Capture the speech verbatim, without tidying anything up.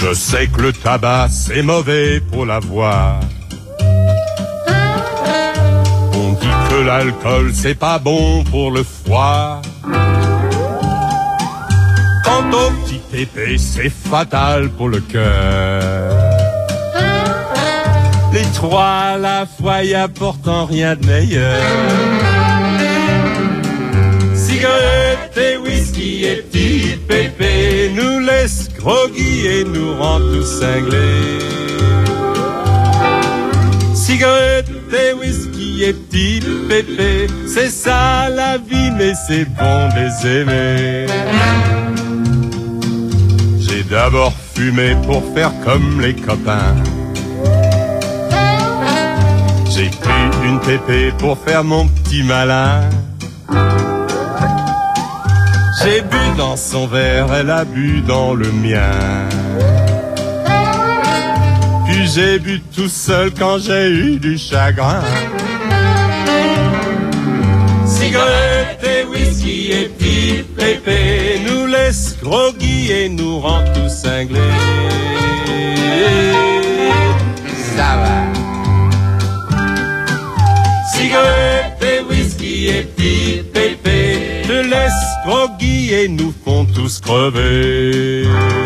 Je sais que le tabac c'est mauvais pour la voix. On dit que l'alcool c'est pas bon pour le foie. Quant au petit pépé c'est fatal pour le cœur. Les trois à la fois y apportant rien de meilleur. Cigarette et whisky et petit pépé nous laisse groggy et nous rend tous cinglés. Cigarette et whisky et petit pépé, c'est ça la vie mais c'est bon de les aimer. J'ai d'abord fumé pour faire comme les copains. J'ai pris une pépé pour faire mon petit malin. J'ai bu dans son verre, elle a bu dans le mien. Puis j'ai bu tout seul quand j'ai eu du chagrin. Cigarette et whisky et petit pépé nous laisse groggy et nous rend tous cinglés. Ça va. Cigarette et whisky et petit pépé te laissent groggy et nous font tous crever.